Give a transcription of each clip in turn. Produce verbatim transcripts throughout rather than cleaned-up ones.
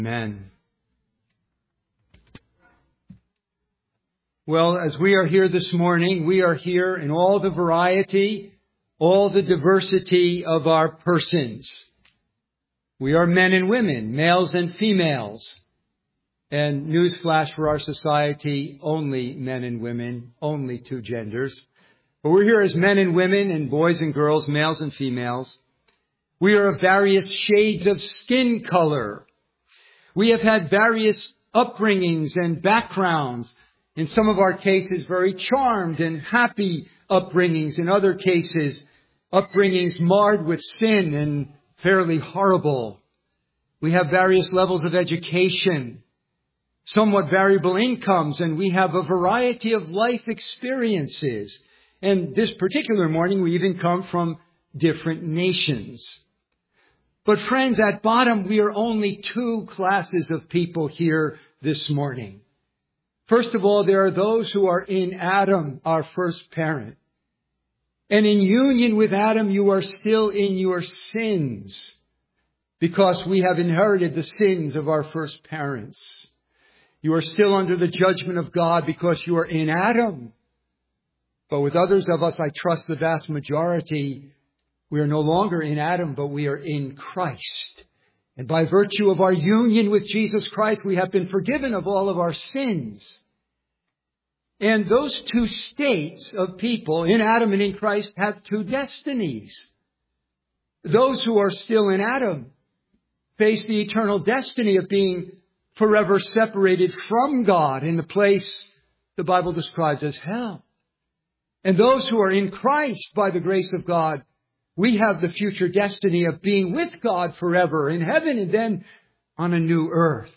Amen. Well, as we are here this morning, we are here in all the variety, all the diversity of our persons. We are men and women, males and females. And newsflash for our society, only men and women, only two genders. But we're here as men and women and boys and girls, males and females. We are of various shades of skin color. We have had various upbringings and backgrounds. In some of our cases, very charmed and happy upbringings. In other cases, upbringings marred with sin and fairly horrible. We have various levels of education, somewhat variable incomes, and we have a variety of life experiences. And this particular morning, we even come from different nations. But friends, at bottom, we are only two classes of people here this morning. First of all, there are those who are in Adam, our first parent. And in union with Adam, you are still in your sins because we have inherited the sins of our first parents. You are still under the judgment of God because you are in Adam. But with others of us, I trust the vast majority, we are no longer in Adam, but we are in Christ. And by virtue of our union with Jesus Christ, we have been forgiven of all of our sins. And those two states of people, in Adam and in Christ, have two destinies. Those who are still in Adam face the eternal destiny of being forever separated from God in the place the Bible describes as hell. And those who are in Christ, by the grace of God, we have the future destiny of being with God forever in heaven and then on a new earth.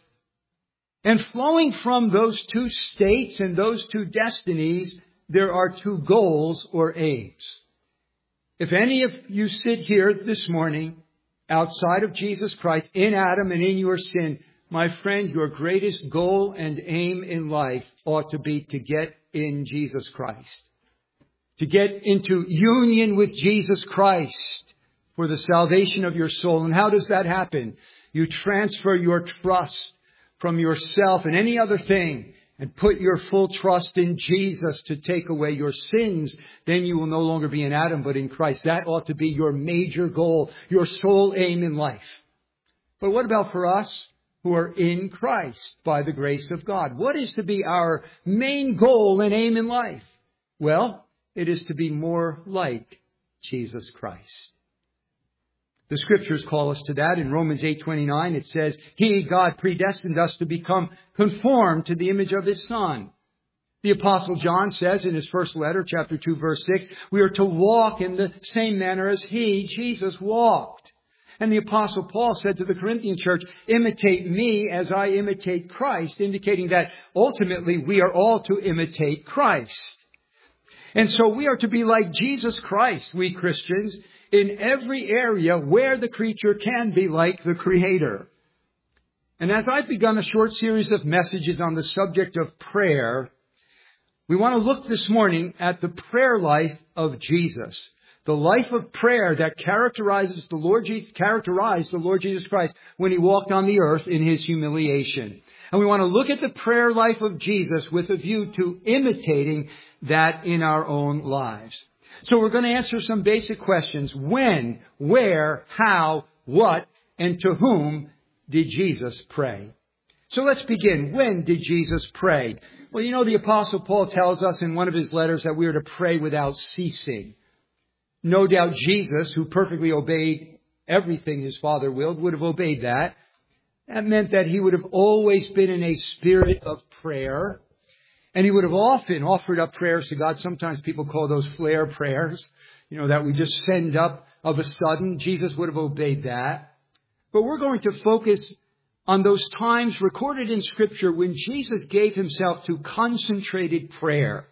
And flowing from those two states and those two destinies, there are two goals or aims. If any of you sit here this morning outside of Jesus Christ, in Adam and in your sin, my friend, your greatest goal and aim in life ought to be to get in Jesus Christ. To get into union with Jesus Christ for the salvation of your soul. And how does that happen? You transfer your trust from yourself and any other thing and put your full trust in Jesus to take away your sins. Then you will no longer be in Adam, but in Christ. That ought to be your major goal, your sole aim in life. But what about for us who are in Christ by the grace of God? What is to be our main goal and aim in life? Well, it is to be more like Jesus Christ. The Scriptures call us to that. In Romans eight twenty-nine, it says, He, God, predestined us to become conformed to the image of His Son. The Apostle John says in his first letter, chapter two, verse six, we are to walk in the same manner as He, Jesus, walked. And the Apostle Paul said to the Corinthian church, imitate me as I imitate Christ, indicating that ultimately we are all to imitate Christ. And so we are to be like Jesus Christ, we Christians, in every area where the creature can be like the Creator. And as I've begun a short series of messages on the subject of prayer, we want to look this morning at the prayer life of Jesus. The life of prayer that characterizes the Lord Jesus, characterized the Lord Jesus Christ when He walked on the earth in His humiliation. And we want to look at the prayer life of Jesus with a view to imitating that in our own lives. So we're going to answer some basic questions. When, where, how, what, and to whom did Jesus pray? So let's begin. When did Jesus pray? Well, you know, the Apostle Paul tells us in one of his letters that we are to pray without ceasing. No doubt Jesus, who perfectly obeyed everything His Father willed, would have obeyed that. That meant that He would have always been in a spirit of prayer. And He would have often offered up prayers to God. Sometimes people call those flare prayers, you know, that we just send up of a sudden. Jesus would have obeyed that. But we're going to focus on those times recorded in Scripture when Jesus gave Himself to concentrated prayer.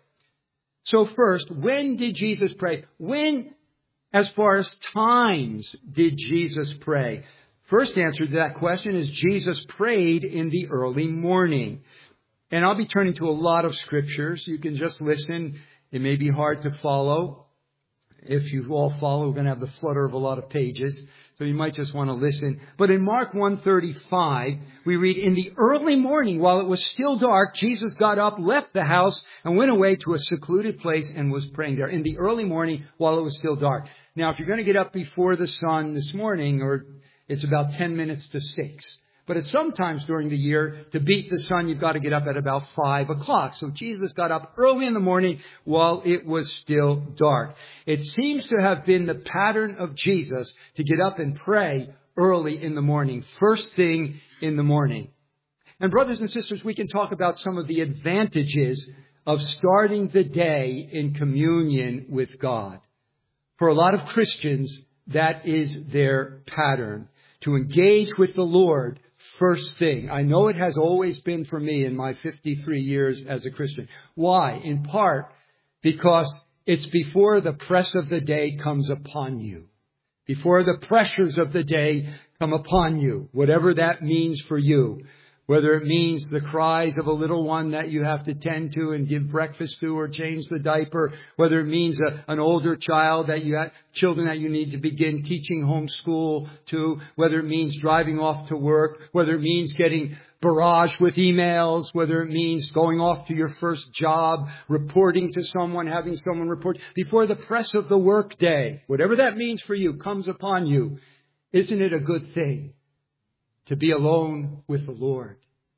So first, when did Jesus pray? When, as far as times, did Jesus pray? First answer to that question is Jesus prayed in the early morning. And I'll be turning to a lot of scriptures. You can just listen. It may be hard to follow. If you all follow, we're going to have the flutter of a lot of pages. So you might just want to listen. But in Mark one thirty-five, we read, in the early morning, while it was still dark, Jesus got up, left the house, and went away to a secluded place and was praying there. In the early morning, while it was still dark. Now, if you're going to get up before the sun this morning, or it's about ten minutes to six. But at some times during the year, to beat the sun, you've got to get up at about five o'clock. So Jesus got up early in the morning while it was still dark. It seems to have been the pattern of Jesus to get up and pray early in the morning, first thing in the morning. And brothers and sisters, we can talk about some of the advantages of starting the day in communion with God. For a lot of Christians, that is their pattern, to engage with the Lord first thing. I know it has always been for me in my fifty-three years as a Christian. Why? In part because it's before the press of the day comes upon you. Before the pressures of the day come upon you, whatever that means for you. Whether it means the cries of a little one that you have to tend to and give breakfast to or change the diaper. Whether it means a, an older child that you have, children that you need to begin teaching homeschool to. Whether it means driving off to work. Whether it means getting barraged with emails. Whether it means going off to your first job, reporting to someone, having someone report. Before the press of the work day, whatever that means for you, comes upon you. Isn't it a good thing to be alone with the Lord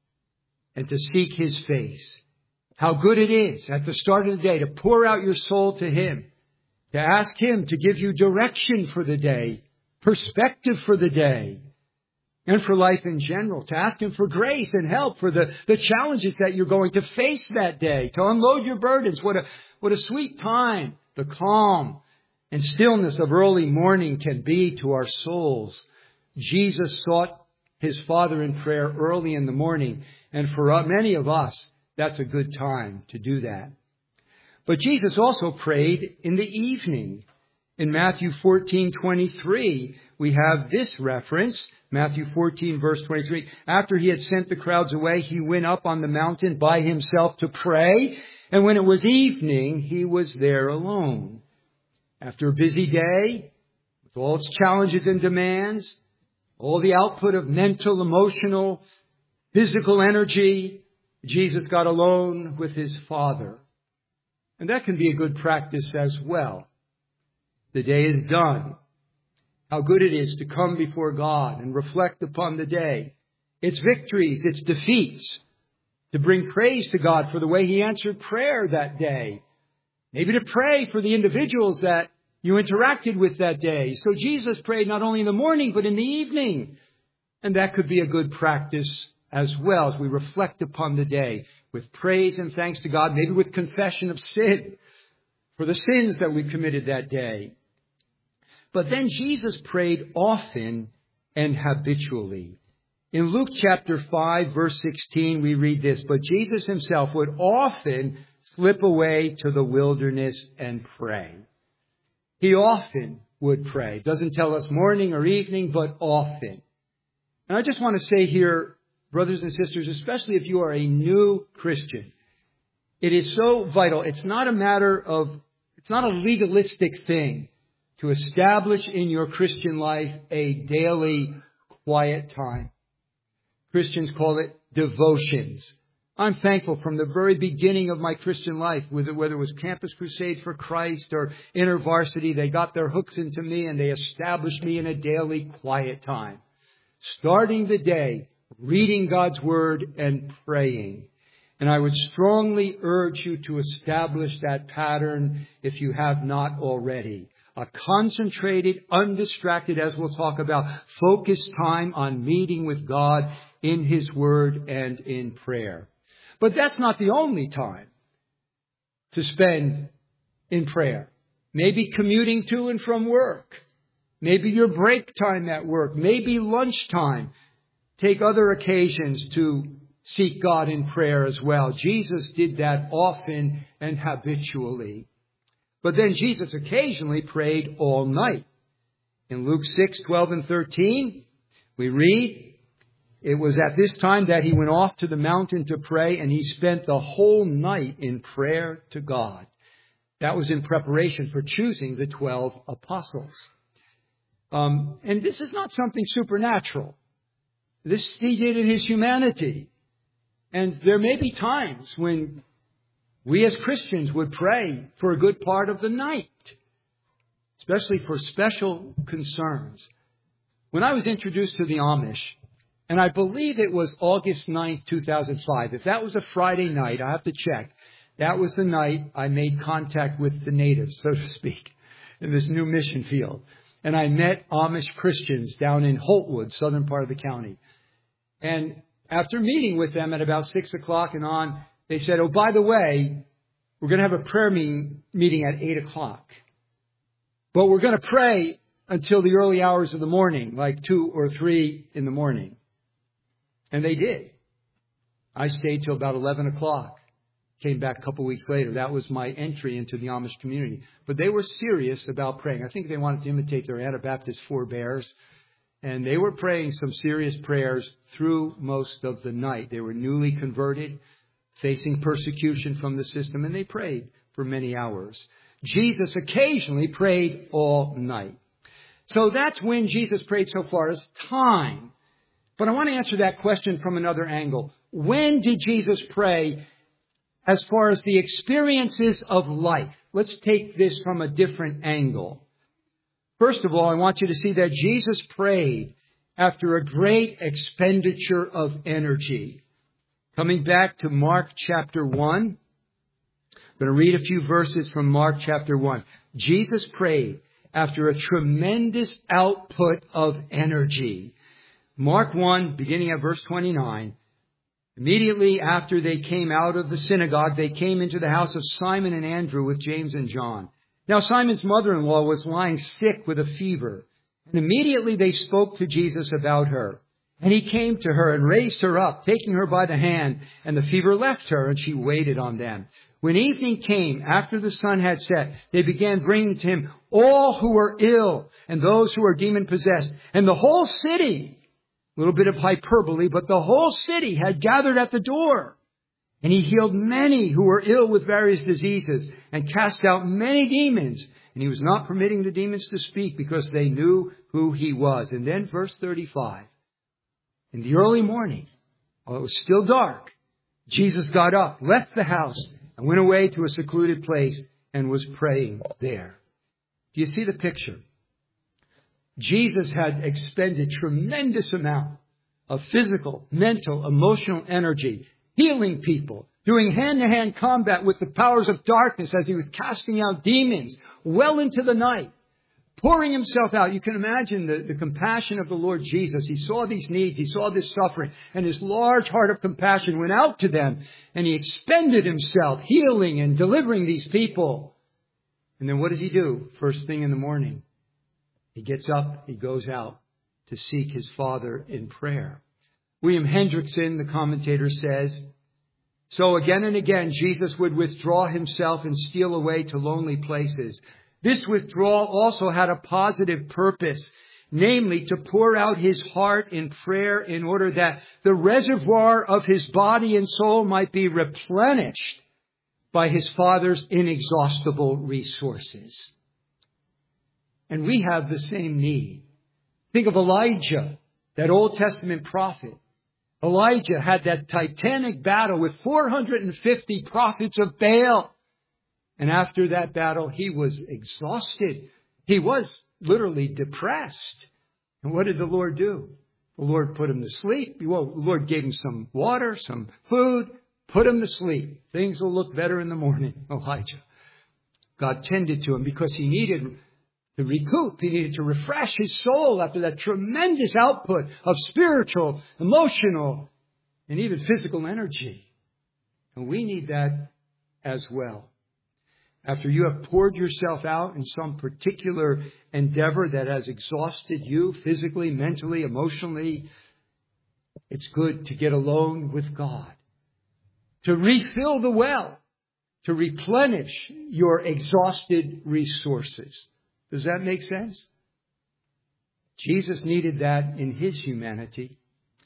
and to seek His face? How good it is at the start of the day to pour out your soul to Him, to ask Him to give you direction for the day, perspective for the day, and for life in general, to ask Him for grace and help for the, the challenges that you're going to face that day, to unload your burdens. What a, what a sweet time the calm and stillness of early morning can be to our souls. Jesus sought His Father in prayer early in the morning. And for many of us, that's a good time to do that. But Jesus also prayed in the evening. In Matthew fourteen twenty-three, we have this reference. Matthew fourteen, verse twenty-three. After He had sent the crowds away, He went up on the mountain by Himself to pray. And when it was evening, He was there alone. After a busy day, with all its challenges and demands, all the output of mental, emotional, physical energy, Jesus got alone with His Father. And that can be a good practice as well. The day is done. How good it is to come before God and reflect upon the day, its victories, its defeats, to bring praise to God for the way He answered prayer that day. Maybe to pray for the individuals that you interacted with that day. So Jesus prayed not only in the morning, but in the evening. And that could be a good practice as well as we reflect upon the day with praise and thanks to God, maybe with confession of sin for the sins that we committed that day. But then Jesus prayed often and habitually. In Luke chapter five, verse sixteen, we read this, but Jesus Himself would often slip away to the wilderness and pray. He often would pray. Doesn't tell us morning or evening, but often. And I just want to say here, brothers and sisters, especially if you are a new Christian, it is so vital. It's not a matter of, it's not a legalistic thing to establish in your Christian life a daily quiet time. Christians call it devotions. I'm thankful from the very beginning of my Christian life, whether it was Campus Crusade for Christ or InterVarsity, they got their hooks into me and they established me in a daily quiet time. Starting the day, reading God's Word and praying. And I would strongly urge you to establish that pattern if you have not already. A concentrated, undistracted, as we'll talk about, focused time on meeting with God in His Word and in prayer. But that's not the only time to spend in prayer. Maybe commuting to and from work. Maybe your break time at work. Maybe lunchtime. Take other occasions to seek God in prayer as well. Jesus did that often and habitually. But then Jesus occasionally prayed all night. In Luke six, twelve and thirteen, we read, it was at this time that He went off to the mountain to pray, and He spent the whole night in prayer to God. That was in preparation for choosing the twelve apostles. Um, and this is not something supernatural. This he did in his humanity. And there may be times when we as Christians would pray for a good part of the night, especially for special concerns. When I was introduced to the Amish, and I believe it was August ninth, two thousand five. If that was a Friday night, I have to check. That was the night I made contact with the natives, so to speak, in this new mission field. And I met Amish Christians down in Holtwood, southern part of the county. And after meeting with them at about six o'clock and on, they said, oh, by the way, we're going to have a prayer meeting, meeting at eight o'clock. But we're going to pray until the early hours of the morning, like two or three in the morning. And they did. I stayed till about eleven o'clock. Came back a couple weeks later. That was my entry into the Amish community. But they were serious about praying. I think they wanted to imitate their Anabaptist forebears. And they were praying some serious prayers through most of the night. They were newly converted, facing persecution from the system, and they prayed for many hours. Jesus occasionally prayed all night. So that's when Jesus prayed so far as time. But I want to answer that question from another angle. When did Jesus pray as far as the experiences of life? Let's take this from a different angle. First of all, I want you to see that Jesus prayed after a great expenditure of energy. Coming back to Mark chapter one, I'm going to read a few verses from Mark chapter one. Jesus prayed after a tremendous output of energy. Mark one, beginning at verse twenty-nine. Immediately after they came out of the synagogue, they came into the house of Simon and Andrew with James and John. Now Simon's mother-in-law was lying sick with a fever, and immediately they spoke to Jesus about her. And he came to her and raised her up, taking her by the hand, and the fever left her, and she waited on them. When evening came, after the sun had set, they began bringing to him all who were ill and those who were demon-possessed, and the whole city, a little bit of hyperbole, but the whole city had gathered at the door. And he healed many who were ill with various diseases and cast out many demons. And he was not permitting the demons to speak because they knew who he was. And then verse thirty-five. In the early morning, while it was still dark, Jesus got up, left the house, and went away to a secluded place and was praying there. Do you see the picture? Jesus had expended tremendous amount of physical, mental, emotional energy, healing people, doing hand-to-hand combat with the powers of darkness as he was casting out demons well into the night, pouring himself out. You can imagine the, the compassion of the Lord Jesus. He saw these needs, he saw this suffering, and his large heart of compassion went out to them, and he expended himself healing and delivering these people. And then what does he do? First thing in the morning, he gets up, he goes out to seek his Father in prayer. William Hendrickson, the commentator, says, so again and again, Jesus would withdraw himself and steal away to lonely places. This withdrawal also had a positive purpose, namely to pour out his heart in prayer in order that the reservoir of his body and soul might be replenished by his Father's inexhaustible resources. And we have the same need. Think of Elijah, that Old Testament prophet. Elijah had that titanic battle with four hundred fifty prophets of Baal. And after that battle, he was exhausted. He was literally depressed. And what did the Lord do? The Lord put him to sleep. Well, the Lord gave him some water, some food, put him to sleep. Things will look better in the morning, Elijah. God tended to him because he needed to recoup. He needed to refresh his soul after that tremendous output of spiritual, emotional, and even physical energy. And we need that as well. After you have poured yourself out in some particular endeavor that has exhausted you physically, mentally, emotionally, it's good to get alone with God, to refill the well, to replenish your exhausted resources. Does that make sense? Jesus needed that in his humanity.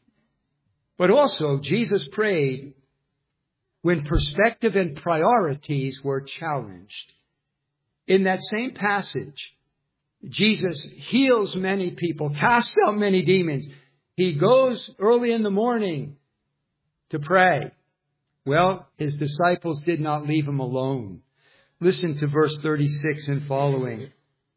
But also, Jesus prayed when perspective and priorities were challenged. In that same passage, Jesus heals many people, casts out many demons. He goes early in the morning to pray. Well, his disciples did not leave him alone. Listen to verse thirty-six and following.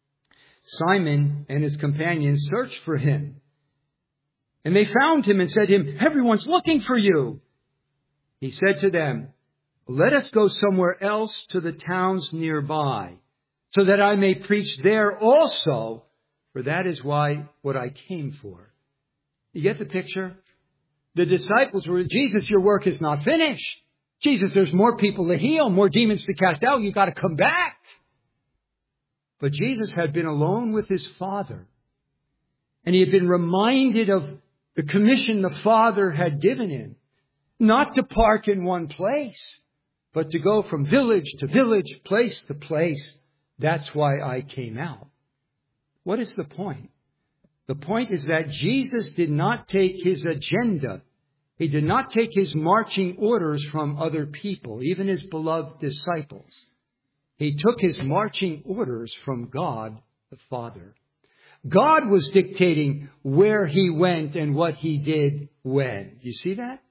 Simon and his companions searched for him. And they found him and said to him, "Everyone's looking for you." He said to them, "Let us go somewhere else to the towns nearby, so that I may preach there also, for that is why what I came for." You get the picture? The disciples were, "Jesus, your work is not finished. Jesus, there's more people to heal, more demons to cast out. You've got to come back." But Jesus had been alone with his Father, and he had been reminded of the commission the Father had given him, not to park in one place, but to go from village to village, place to place. That's why I came out. What is the point? The point is that Jesus did not take his agenda. He did not take his marching orders from other people, even his beloved disciples. He took his marching orders from God the Father. God was dictating where he went and what he did when. You see that?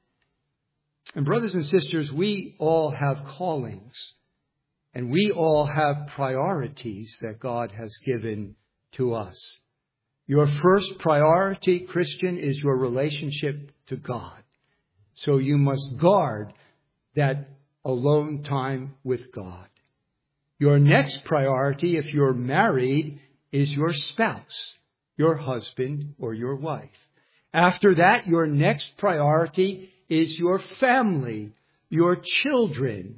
And brothers and sisters, we all have callings, and we all have priorities that God has given to us. Your first priority, Christian, is your relationship to God. So you must guard that alone time with God. Your next priority, if you're married, is your spouse, your husband or your wife. After that, your next priority is your family, your children.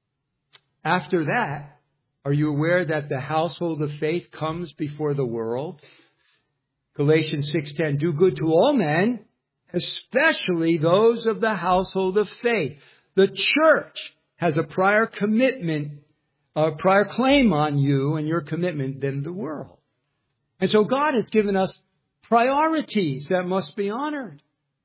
After that, are you aware that the household of faith comes before the world? Galatians six ten, do good to all men, especially those of the household of faith. The church has a prior commitment, a prior claim on you and your commitment than the world. And so God has given us priorities that must be honored.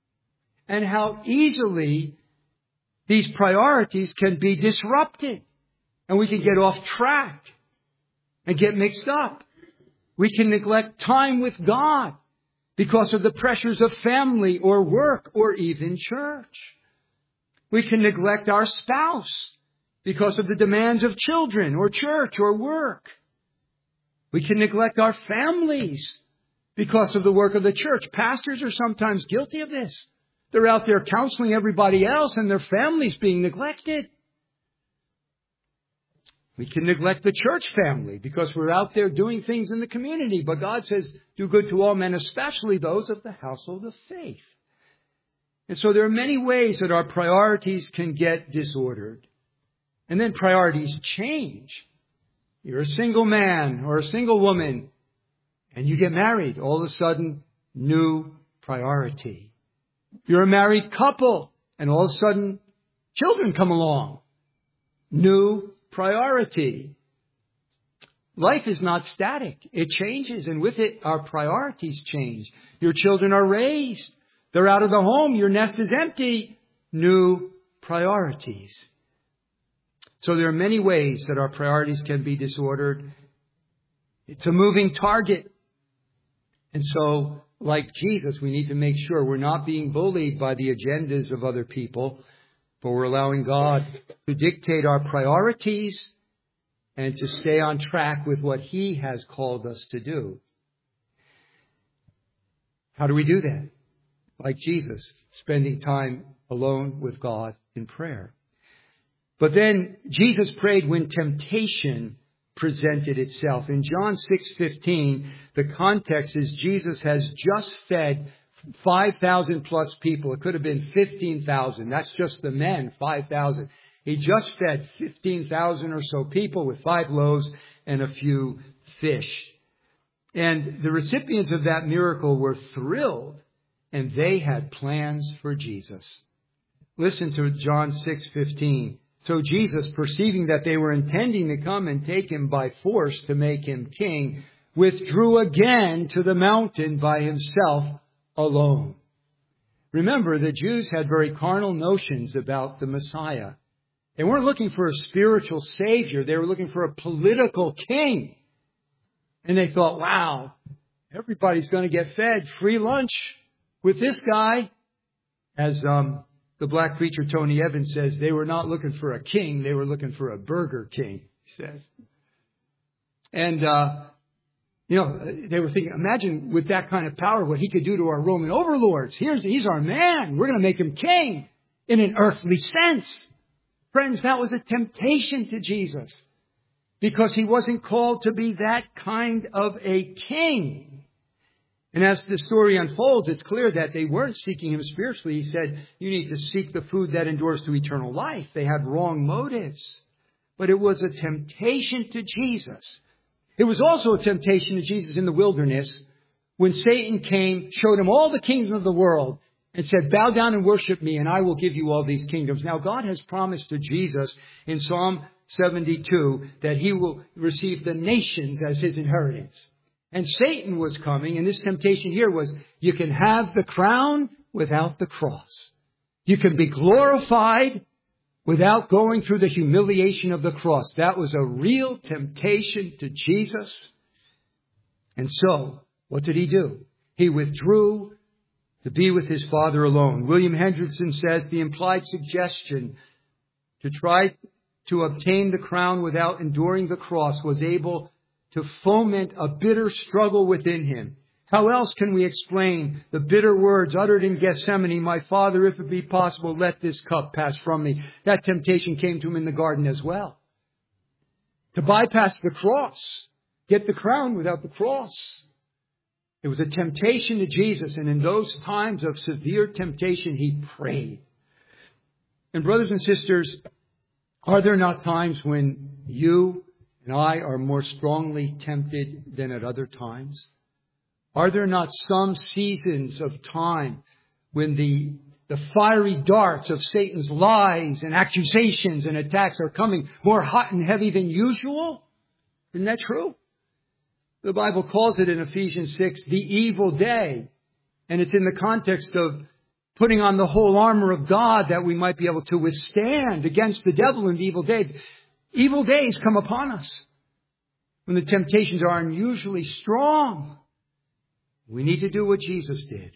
And how easily these priorities can be disrupted. And we can get off track and get mixed up. We can neglect time with God because of the pressures of family or work or even church. We can neglect our spouse because of the demands of children or church or work. We can neglect our families because of the work of the church. Pastors are sometimes guilty of this. They're out there counseling everybody else and their families being neglected. We can neglect the church family because we're out there doing things in the community. But God says, do good to all men, especially those of the household of faith. And so there are many ways that our priorities can get disordered. And then priorities change. You're a single man or a single woman and you get married. All of a sudden, new priority. You're a married couple and all of a sudden, children come along. New priority. Life is not static. It changes, and with it, our priorities change. Your children are raised. They're out of the home. Your nest is empty. New priorities. So there are many ways that our priorities can be disordered. It's a moving target. And so, like Jesus, we need to make sure we're not being bullied by the agendas of other people, but we're allowing God to dictate our priorities and to stay on track with what He has called us to do. How do we do that? Like Jesus, spending time alone with God in prayer. But then Jesus prayed when temptation presented itself. In John six fifteen, the context is Jesus has just fed five thousand plus people. It could have been fifteen thousand. That's just the men, five thousand. He just fed fifteen thousand or so people with five loaves and a few fish. And the recipients of that miracle were thrilled, and they had plans for Jesus. Listen to John six fifteen. So Jesus, perceiving that they were intending to come and take him by force to make him king, withdrew again to the mountain by himself alone. Remember, the Jews had very carnal notions about the Messiah. They weren't looking for a spiritual savior. They were looking for a political king. And they thought, wow, everybody's going to get fed free lunch with this guy. As um, the black preacher Tony Evans says, they were not looking for a king. They were looking for a Burger King, he says. And, uh, you know, they were thinking, imagine with that kind of power what he could do to our Roman overlords. Here's, he's our man. We're going to make him king in an earthly sense. Friends, that was a temptation to Jesus because he wasn't called to be that kind of a king. And as the story unfolds, it's clear that they weren't seeking him spiritually. He said, you need to seek the food that endures to eternal life. They had wrong motives. But it was a temptation to Jesus. It was also a temptation to Jesus in the wilderness when Satan came, showed him all the kingdoms of the world, and said, bow down and worship me, and I will give you all these kingdoms. Now, God has promised to Jesus in Psalm seventy-two that he will receive the nations as his inheritance. And Satan was coming, and this temptation here was, you can have the crown without the cross. You can be glorified without going through the humiliation of the cross. That was a real temptation to Jesus. And so, what did he do? He withdrew to be with his Father alone. William Hendrickson says the implied suggestion to try to obtain the crown without enduring the cross was able to foment a bitter struggle within him. How else can we explain the bitter words uttered in Gethsemane, my Father, if it be possible, let this cup pass from me? That temptation came to him in the garden as well. To bypass the cross, get the crown without the cross. It was a temptation to Jesus, and in those times of severe temptation, he prayed. And brothers and sisters, are there not times when you and I are more strongly tempted than at other times? Are there not some seasons of time when the, the fiery darts of Satan's lies and accusations and attacks are coming more hot and heavy than usual? Isn't that true? The Bible calls it in Ephesians six, the evil day. And it's in the context of putting on the whole armor of God that we might be able to withstand against the devil in the evil day. Evil days come upon us when the temptations are unusually strong. We need to do what Jesus did.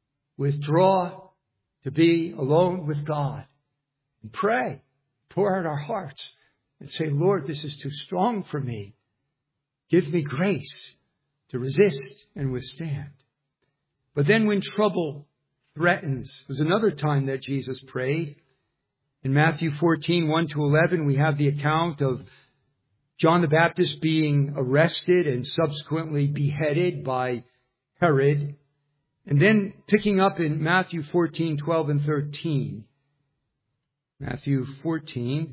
Withdraw to be alone with God. And pray. Pour out our hearts. And say, Lord, this is too strong for me. Give me grace to resist and withstand. But then when trouble threatens, was another time that Jesus prayed. In Matthew fourteen, one to eleven, we have the account of John the Baptist being arrested and subsequently beheaded by Herod. And then picking up in Matthew fourteen, twelve and thirteen. Matthew fourteen,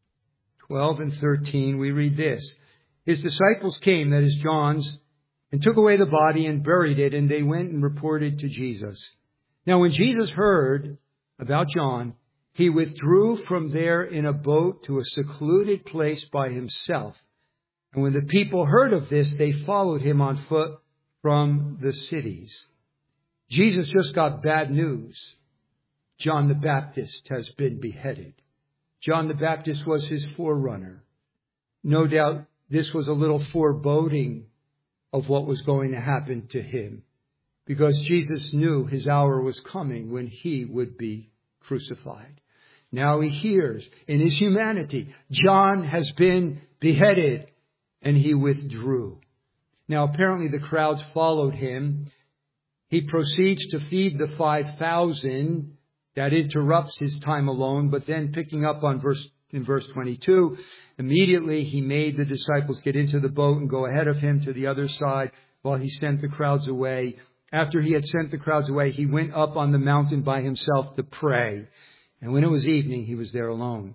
twelve and thirteen, we read this. His disciples came, that is John's, and took away the body and buried it, and they went and reported to Jesus. Now when Jesus heard about John, he withdrew from there in a boat to a secluded place by himself. And when the people heard of this, they followed him on foot from the cities. Jesus just got bad news. John the Baptist has been beheaded. John the Baptist was his forerunner. No doubt this was a little foreboding of what was going to happen to him, because Jesus knew his hour was coming when he would be crucified. Now he hears in his humanity, John has been beheaded, and he withdrew. Now apparently the crowds followed him. He proceeds to feed the five thousand. That interrupts his time alone. But then picking up on verse in verse twenty-two, immediately he made the disciples get into the boat and go ahead of him to the other side while he sent the crowds away. After he had sent the crowds away, he went up on the mountain by himself to pray. And when it was evening, he was there alone.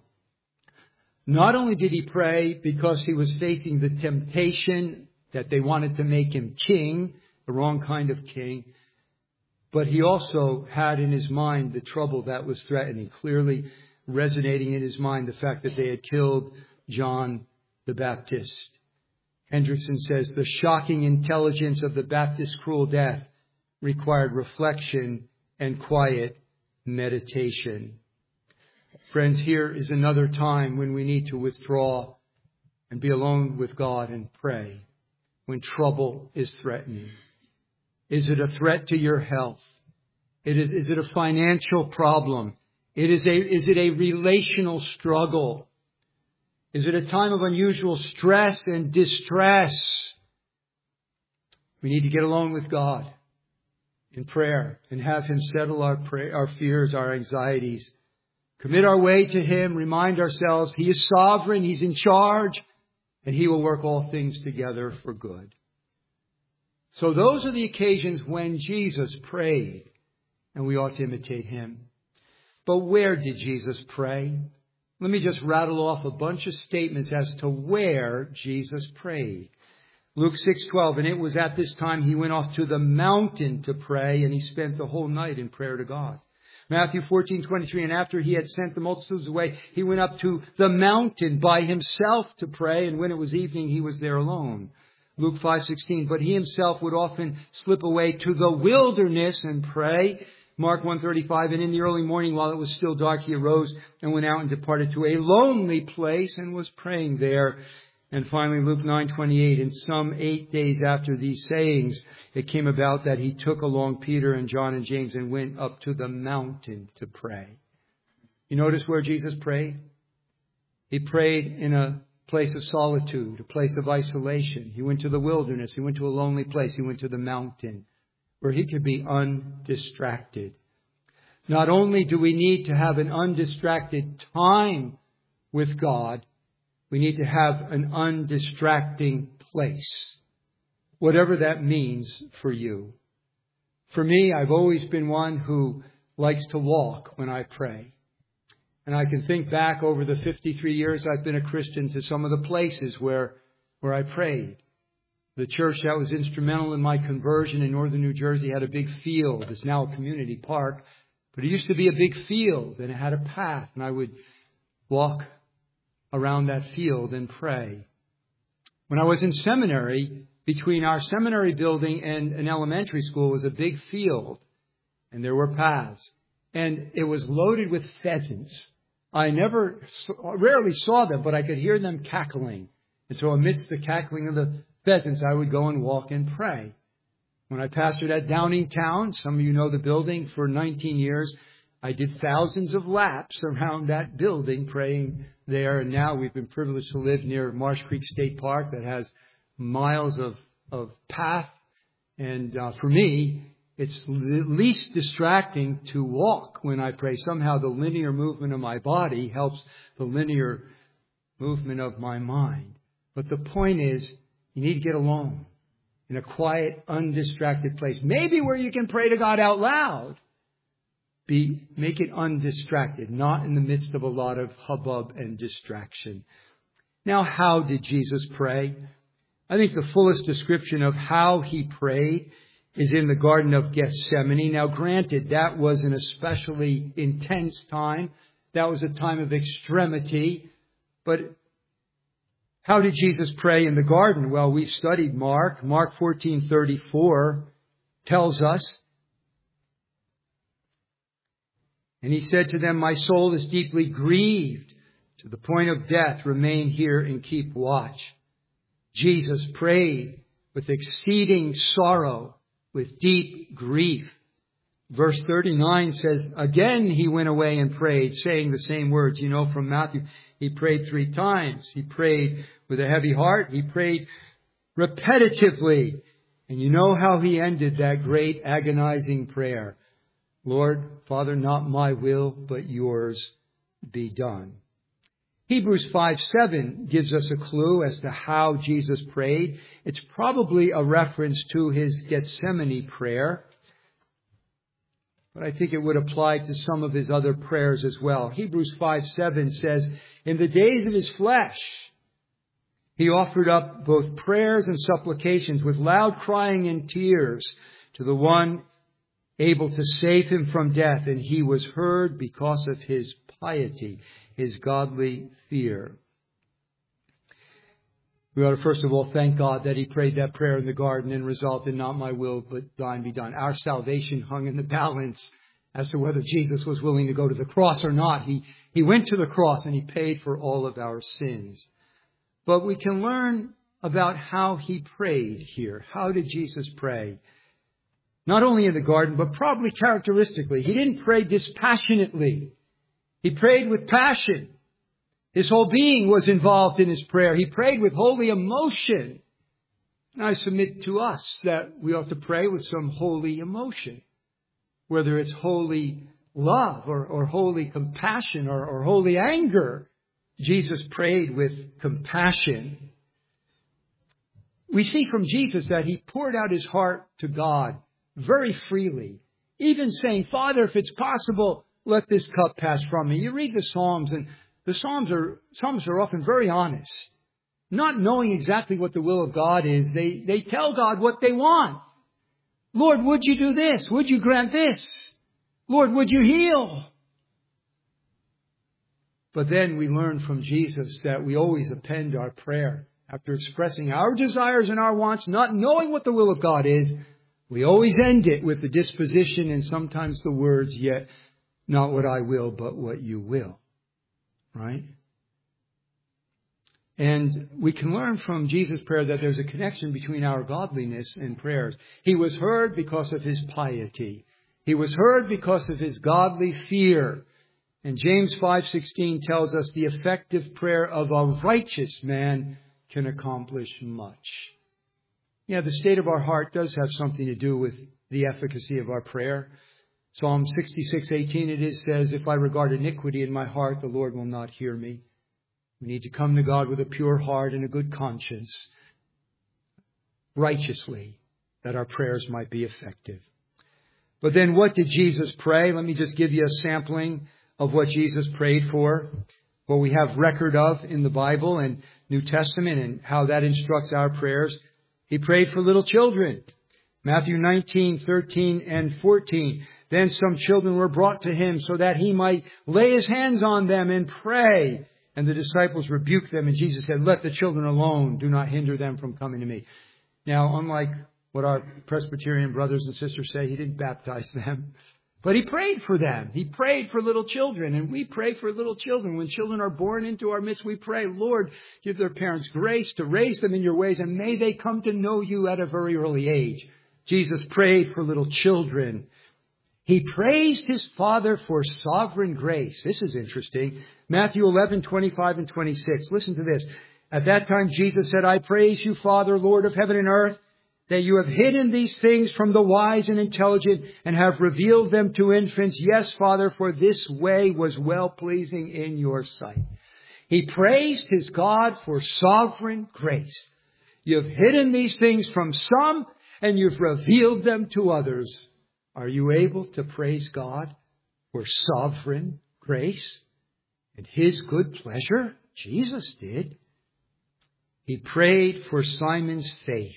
Not only did he pray because he was facing the temptation that they wanted to make him king, the wrong kind of king, but he also had in his mind the trouble that was threatening, clearly resonating in his mind the fact that they had killed John the Baptist. Hendrickson says the shocking intelligence of the Baptist's cruel death required reflection and quiet meditation. Friends, here is another time when we need to withdraw and be alone with God and pray. when trouble is threatening? Is it a threat to your health? It is, is it a financial problem? It is a, is it a relational struggle? Is it a time of unusual stress and distress? We need to get along with God in prayer and have Him settle our prayer, our fears, our anxieties. Commit our way to Him. Remind ourselves He is sovereign. He's in charge. And He will work all things together for good. So those are the occasions when Jesus prayed. And we ought to imitate Him. But where did Jesus pray? Let me just rattle off a bunch of statements as to where Jesus prayed. Luke six twelve, and it was at this time He went off to the mountain to pray, and He spent the whole night in prayer to God. Matthew fourteen twenty-three, and after He had sent the multitudes away, He went up to the mountain by Himself to pray, and when it was evening, He was there alone. Luke five sixteen, but He Himself would often slip away to the wilderness and pray. Mark one thirty-five, and in the early morning while it was still dark, He arose and went out and departed to a lonely place and was praying there. And finally, Luke nine twenty-eight, and some eight days after these sayings, it came about that He took along Peter and John and James and went up to the mountain to pray. You notice where Jesus prayed? He prayed in a place of solitude, a place of isolation. He went to the wilderness. He went to a lonely place. He went to the mountain where He could be undistracted. Not only do we need to have an undistracted time with God, we need to have an undistracting place, whatever that means for you. For me, I've always been one who likes to walk when I pray. And I can think back over the fifty-three years I've been a Christian to some of the places where, where I prayed. The church that was instrumental in my conversion in northern New Jersey had a big field. It's now a community park. But it used to be a big field, and it had a path. And I would walk around that field and pray. When I was in seminary, between our seminary building and an elementary school was a big field. And there were paths. And it was loaded with pheasants. I never, rarely saw them, but I could hear them cackling. And so amidst the cackling of the pheasants, I would go and walk and pray. When I pastored at Downingtown, some of you know the building, for nineteen years, I did thousands of laps around that building praying there. And now we've been privileged to live near Marsh Creek State Park that has miles of, of path. And uh, for me, it's least distracting to walk when I pray. Somehow the linear movement of my body helps the linear movement of my mind. But the point is, you need to get alone in a quiet, undistracted place. Maybe where you can pray to God out loud. Be, make it undistracted, not in the midst of a lot of hubbub and distraction. Now, how did Jesus pray? I think the fullest description of how He prayed is in the Garden of Gethsemane. Now, granted, that was an especially intense time. That was a time of extremity. But how did Jesus pray in the garden? Well, we've studied Mark. Mark fourteen thirty-four tells us, and He said to them, "My soul is deeply grieved to the point of death. Remain here and keep watch." Jesus prayed with exceeding sorrow, with deep grief. Verse thirty-nine says, again He went away and prayed, saying the same words. You know from Matthew, He prayed three times. He prayed with a heavy heart. He prayed repetitively. And you know how He ended that great agonizing prayer. Lord, Father, not my will, but yours be done. Hebrews five seven gives us a clue as to how Jesus prayed. It's probably a reference to His Gethsemane prayer, but I think it would apply to some of His other prayers as well. Hebrews five seven says, in the days of His flesh, He offered up both prayers and supplications with loud crying and tears to the one able to save Him from death, and He was heard because of His piety, His godly fear. We ought to first of all thank God that He prayed that prayer in the garden and resulted in not my will, but thine be done. Our salvation hung in the balance as to whether Jesus was willing to go to the cross or not. He, he went to the cross and He paid for all of our sins. But we can learn about how he prayed here. How did Jesus pray? Not only in the garden, but probably characteristically. He didn't pray dispassionately. He prayed with passion. His whole being was involved in his prayer. He prayed with holy emotion. And I submit to us that we ought to pray with some holy emotion, whether it's holy love or, or holy compassion or, or holy anger. Jesus prayed with compassion. We see from Jesus that he poured out his heart to God very freely, even saying, Father, if it's possible, let this cup pass from me. You read the Psalms, and the Psalms are Psalms are often very honest. Not knowing exactly what the will of God is, they, they tell God what they want. Lord, would you do this? Would you grant this? Lord, would you heal? But then we learn from Jesus that we always append our prayer. After expressing our desires and our wants, not knowing what the will of God is, we always end it with the disposition and sometimes the words, yet not what I will, but what you will. Right? And we can learn from Jesus' prayer that there's a connection between our godliness and prayers. He was heard because of his piety. He was heard because of his godly fear. And James five sixteen tells us the effective prayer of a righteous man can accomplish much. Yeah, the state of our heart does have something to do with the efficacy of our prayer. Psalm sixty-six eighteen it is says, if I regard iniquity in my heart, the Lord will not hear me. We need to come to God with a pure heart and a good conscience, righteously, that our prayers might be effective. But then what did Jesus pray? Let me just give you a sampling of what Jesus prayed for, what we have record of in the Bible and New Testament and how that instructs our prayers. He prayed for little children. Matthew nineteen, thirteen and fourteen. Then some children were brought to him so that he might lay his hands on them and pray. And the disciples rebuked them, and Jesus said, let the children alone. Do not hinder them from coming to me. Now, unlike what our Presbyterian brothers and sisters say, he didn't baptize them. But he prayed for them. He prayed for little children. And we pray for little children. When children are born into our midst, we pray, Lord, give their parents grace to raise them in your ways, and may they come to know you at a very early age. Jesus prayed for little children. He praised his Father for sovereign grace. This is interesting. Matthew eleven, twenty-five and twenty-six. Listen to this. At that time, Jesus said, I praise you, Father, Lord of heaven and earth, that you have hidden these things from the wise and intelligent and have revealed them to infants. Yes, Father, for this way was well-pleasing in your sight. He praised his God for sovereign grace. You've hidden these things from some and you've revealed them to others. Are you able to praise God for sovereign grace and his good pleasure? Jesus did. He prayed for Simon's faith.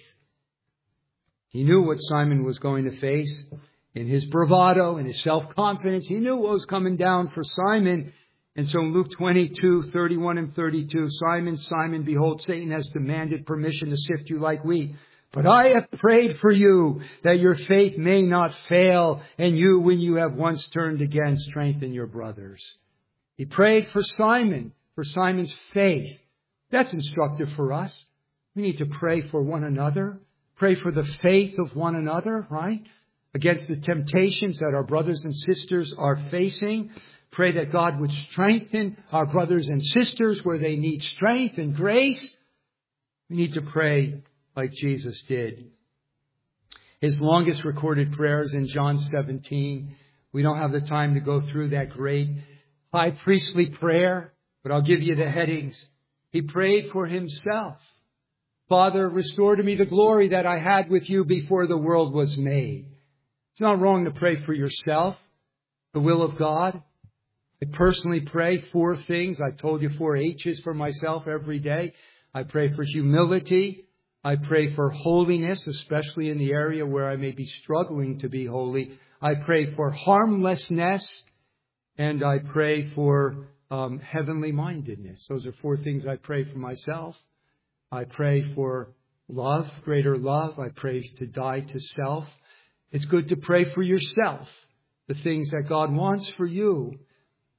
He knew what Simon was going to face in his bravado and his self-confidence. He knew what was coming down for Simon. And so in Luke twenty-two, thirty-one and thirty-two, Simon, Simon, behold, Satan has demanded permission to sift you like wheat. But I have prayed for you that your faith may not fail, and you, when you have once turned again, strengthen your brothers. He prayed for Simon, for Simon's faith. That's instructive for us. We need to pray for one another. Pray for the faith of one another, right? Against the temptations that our brothers and sisters are facing. Pray that God would strengthen our brothers and sisters where they need strength and grace. We need to pray like Jesus did. His longest recorded prayer is in John seventeen. We don't have the time to go through that great high priestly prayer, but I'll give you the headings. He prayed for himself. Father, restore to me the glory that I had with you before the world was made. It's not wrong to pray for yourself, the will of God. I personally pray four things. I told you four H's for myself every day. I pray for humility. I pray for holiness, especially in the area where I may be struggling to be holy. I pray for harmlessness, and I pray for um, heavenly mindedness. Those are four things I pray for myself. I pray for love, greater love. I pray to die to self. It's good to pray for yourself, the things that God wants for you.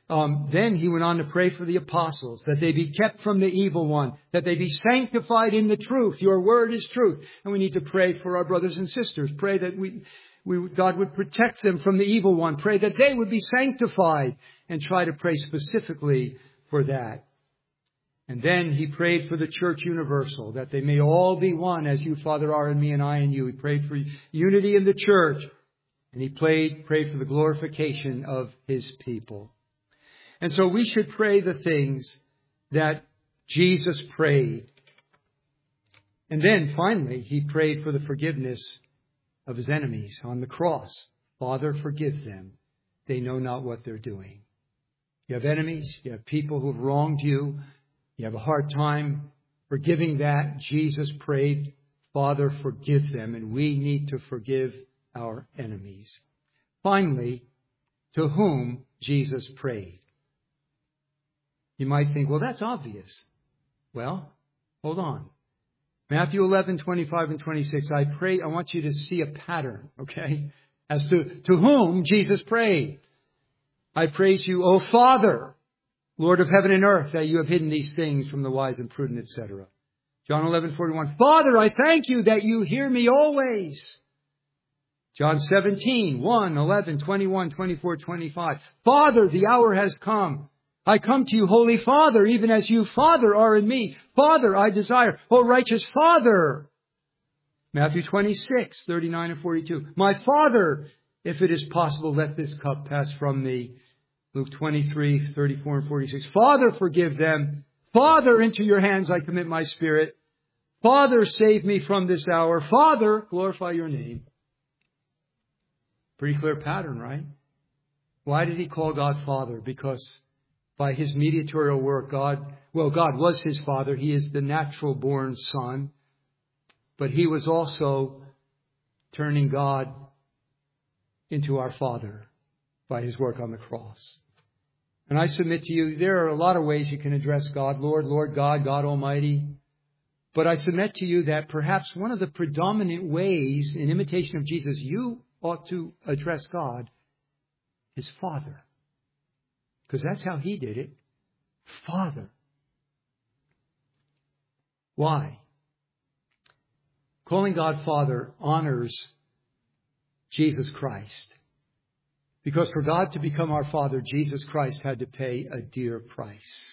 Um, then he went on to pray for the apostles, that they be kept from the evil one, that they be sanctified in the truth. Your word is truth. And we need to pray for our brothers and sisters. Pray that we, we, God would protect them from the evil one. Pray that they would be sanctified, and try to pray specifically for that. And then he prayed for the church universal, that they may all be one as you, Father, are in me and I in you. He prayed for unity in the church. And he prayed, prayed for the glorification of his people. And so we should pray the things that Jesus prayed. And then finally, he prayed for the forgiveness of his enemies on the cross. Father, forgive them. They know not what they're doing. You have enemies. You have people who have wronged you. You have a hard time forgiving that. Jesus prayed, Father, forgive them. And we need to forgive our enemies. Finally, to whom Jesus prayed. You might think, well, that's obvious. Well, hold on. Matthew eleven, twenty-five and twenty-six. I pray, I want you to see a pattern, okay? As to, to whom Jesus prayed. I praise you, O Father, Lord of heaven and earth, that you have hidden these things from the wise and prudent, et cetera. John eleven, forty-one. Father, I thank you that you hear me always. John seventeen, one, eleven, twenty-one, twenty-four, twenty-five. Father, the hour has come. I come to you, Holy Father, even as you, Father, are in me. Father, I desire. O righteous Father. Matthew twenty-six, thirty-nine and forty-two. My Father, if it is possible, let this cup pass from me. Luke twenty-three, thirty-four and forty-six. Father, forgive them. Father, into your hands I commit my spirit. Father, save me from this hour. Father, glorify your name. Pretty clear pattern, right? Why did he call God Father? Because by his mediatorial work, God, well, God was his Father. He is the natural born Son. But he was also turning God into our Father by his work on the cross. And I submit to you, there are a lot of ways you can address God. Lord, Lord God, God Almighty. But I submit to you that perhaps one of the predominant ways in imitation of Jesus you ought to address God is Father. Because that's how he did it. Father. Why? Calling God Father honors Jesus Christ. Because for God to become our Father, Jesus Christ had to pay a dear price.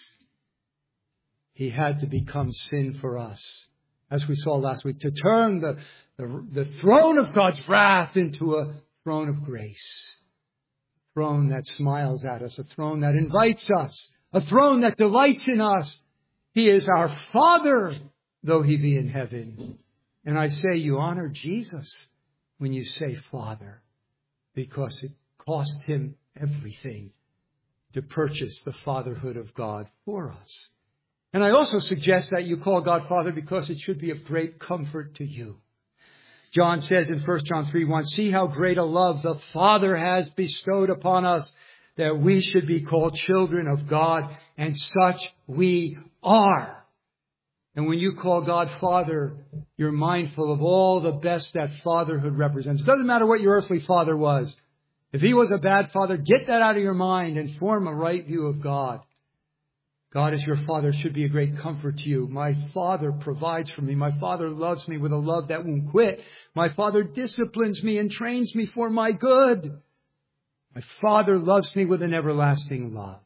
He had to become sin for us. As we saw last week, to turn the, the, the throne of God's wrath into a throne of grace. A throne that smiles at us. A throne that invites us. A throne that delights in us. He is our Father, though he be in heaven. And I say you honor Jesus when you say Father, because it cost him everything to purchase the fatherhood of God for us. And I also suggest that you call God Father because it should be of great comfort to you. John says in First John three one, see how great a love the Father has bestowed upon us, that we should be called children of God, and such we are. And when you call God Father, you're mindful of all the best that fatherhood represents. It doesn't matter what your earthly father was. If he was a bad father, get that out of your mind and form a right view of God. God as your Father should be a great comfort to you. My Father provides for me. My Father loves me with a love that won't quit. My Father disciplines me and trains me for my good. My Father loves me with an everlasting love.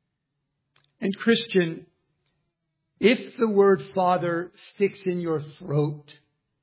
And Christian, if the word Father sticks in your throat,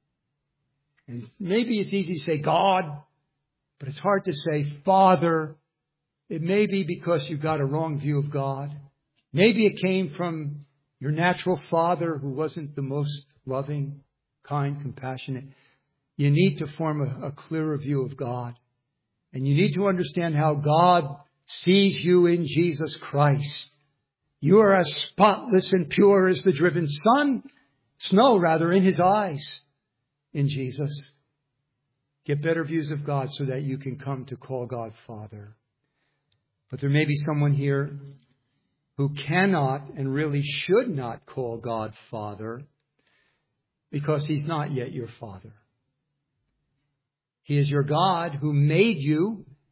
and maybe it's easy to say God, but it's hard to say Father, it may be because you've got a wrong view of God. Maybe it came from your natural father who wasn't the most loving, kind, compassionate. You need to form a, a clearer view of God. And you need to understand how God sees you in Jesus Christ. You are as spotless and pure as the driven sun, snow rather, in his eyes in Jesus. Get better views of God so that you can come to call God Father. But there may be someone here who cannot and really should not call God Father because he's not yet your Father. He is your God who made you.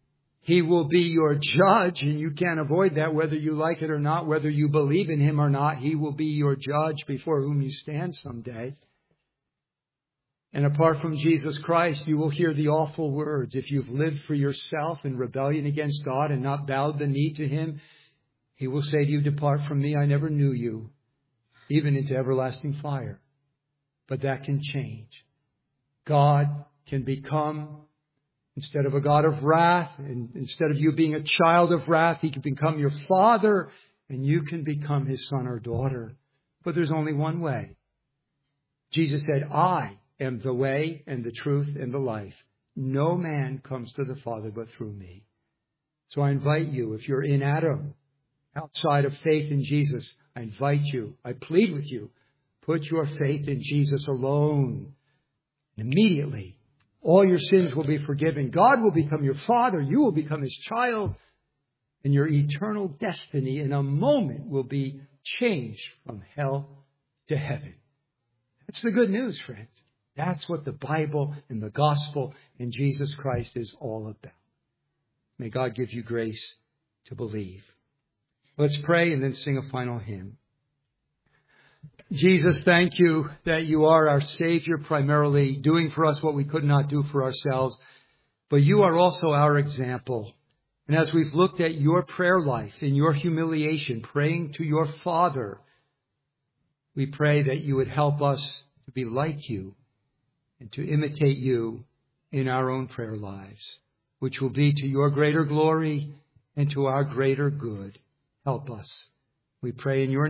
He will be your judge, and you can't avoid that whether you like it or not, whether you believe in Him or not. He will be your judge before whom you stand someday. And apart from Jesus Christ, you will hear the awful words. If you've lived for yourself in rebellion against God and not bowed the knee to Him, He will say to you, "Depart from me, I never knew you," even into everlasting fire. But that can change. God can become, instead of a God of wrath, and instead of you being a child of wrath, He can become your Father, and you can become His son or daughter. But there's only one way. Jesus said, "I am the way and the truth and the life. No man comes to the Father but through me." So I invite you, if you're in Adam, outside of faith in Jesus, I invite you, I plead with you, put your faith in Jesus alone. And immediately, all your sins will be forgiven. God will become your Father. You will become His child. And your eternal destiny in a moment will be changed from hell to heaven. That's the good news, friends. That's what the Bible and the gospel and Jesus Christ is all about. May God give you grace to believe. Let's pray and then sing a final hymn. Jesus, thank you that you are our Savior, primarily doing for us what we could not do for ourselves. But you are also our example. And as we've looked at your prayer life, in your humiliation, praying to your Father, we pray that you would help us to be like you and to imitate you in our own prayer lives, which will be to your greater glory and to our greater good. Help us. We pray in your